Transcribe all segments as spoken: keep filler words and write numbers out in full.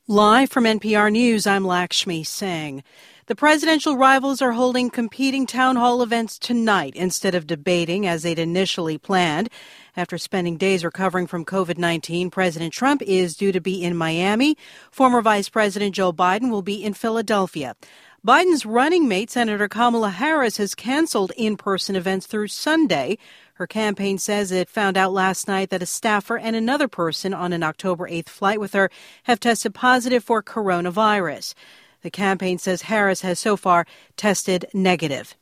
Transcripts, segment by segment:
Live from N P R News, I'm Lakshmi Singh. The presidential rivals are holding competing town hall events tonight instead of debating as they'd initially planned. After spending days recovering from covid nineteen, President Trump is due to be in Miami. Former Vice President Joe Biden will be in Philadelphia. Biden's running mate, Senator Kamala Harris, has canceled in-person events through Sunday. Her campaign says it found out last night that a staffer and another person on an October eighth flight with her have tested positive for coronavirus. The campaign says Harris has so far tested negative.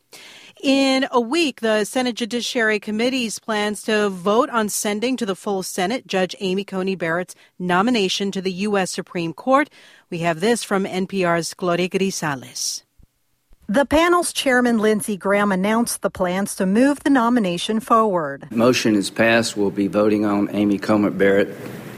In a week, the Senate Judiciary Committee's plans to vote on sending to the full Senate Judge Amy Coney Barrett's nomination to the U S Supreme Court. We have this from N P R's Gloria Grisales. The panel's chairman, Lindsey Graham, announced the plans to move the nomination forward. Motion is passed. We'll be voting on Amy Coney Barrett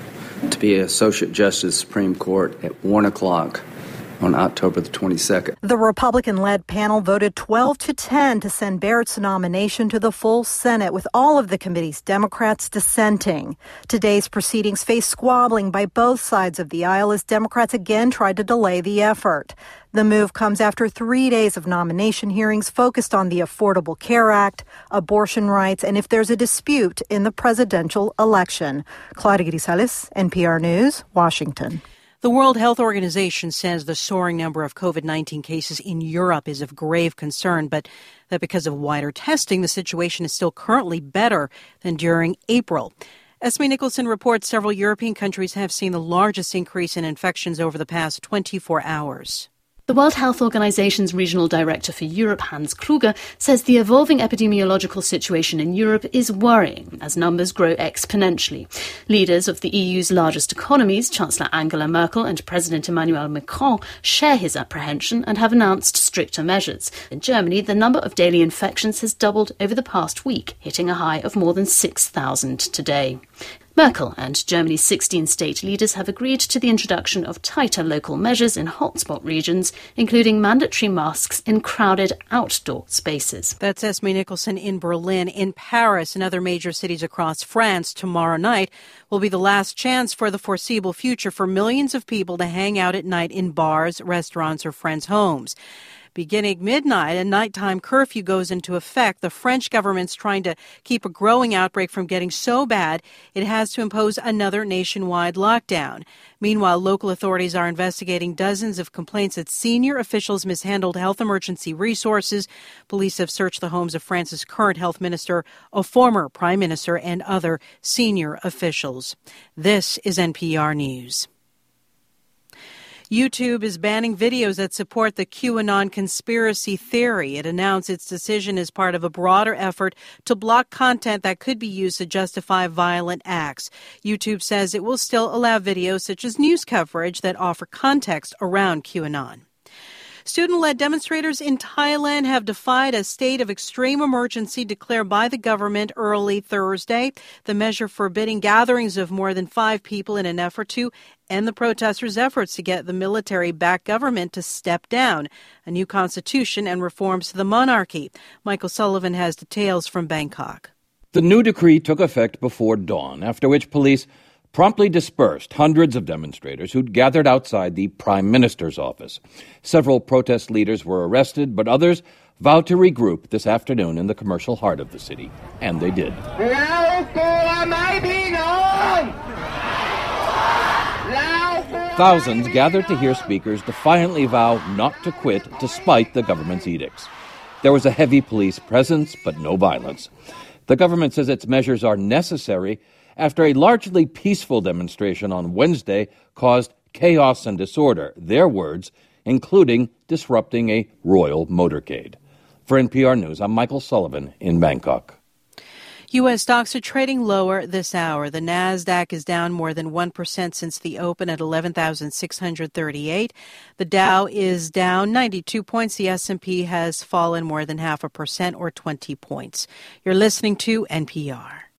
to be Associate Justice Supreme Court at one o'clock on October the twenty-second. The Republican-led panel voted twelve to ten to send Barrett's nomination to the full Senate, with all of the committee's Democrats dissenting. Today's proceedings face squabbling by both sides of the aisle as Democrats again tried to delay the effort. The move comes after three days of nomination hearings focused on the Affordable Care Act, abortion rights, and if there's a dispute in the presidential election. Claudia Grisales, N P R News, Washington. The World Health Organization says the soaring number of covid nineteen cases in Europe is of grave concern, but that because of wider testing, the situation is still currently better than during April. Esme Nicholson reports several European countries have seen the largest increase in infections over the past twenty-four hours. The World Health Organization's Regional Director for Europe, Hans Kluge, says the evolving epidemiological situation in Europe is worrying as numbers grow exponentially. Leaders of the E U's largest economies, Chancellor Angela Merkel and President Emmanuel Macron, share his apprehension and have announced stricter measures. In Germany, the number of daily infections has doubled over the past week, hitting a high of more than six thousand today. Merkel and Germany's sixteen state leaders have agreed to the introduction of tighter local measures in hotspot regions, including mandatory masks in crowded outdoor spaces. That's Esme Nicholson in Berlin. In Paris and other major cities across France, tomorrow night will be the last chance for the foreseeable future for millions of people to hang out at night in bars, restaurants, or friends' homes. Beginning midnight, a nighttime curfew goes into effect. The French government's trying to keep a growing outbreak from getting so bad it has to impose another nationwide lockdown. Meanwhile, local authorities are investigating dozens of complaints that senior officials mishandled health emergency resources. Police have searched the homes of France's current health minister, a former prime minister, and other senior officials. This is N P R News. YouTube is banning videos that support the QAnon conspiracy theory. It announced its decision as part of a broader effort to block content that could be used to justify violent acts. YouTube says it will still allow videos such as news coverage that offer context around QAnon. Student-led demonstrators in Thailand have defied a state of extreme emergency declared by the government early Thursday. The measure forbidding gatherings of more than five people in an effort to end the protesters' efforts to get the military-backed government to step down, a new constitution, and reforms to the monarchy. Michael Sullivan has details from Bangkok. The new decree took effect before dawn, after which police promptly dispersed hundreds of demonstrators who'd gathered outside the Prime Minister's office. Several protest leaders were arrested, but others vowed to regroup this afternoon in the commercial heart of the city. And they did. Thousands gathered to hear speakers defiantly vow not to quit despite the government's edicts. There was a heavy police presence, but no violence. The government says its measures are necessary after a largely peaceful demonstration on Wednesday caused chaos and disorder, their words, including disrupting a royal motorcade. For N P R News, I'm Michael Sullivan in Bangkok. U S stocks are trading lower this hour. The Nasdaq is down more than one percent since the open at eleven thousand six hundred thirty-eight. The Dow is down ninety-two points. The S and P has fallen more than half a percent or twenty points. You're listening to N P R.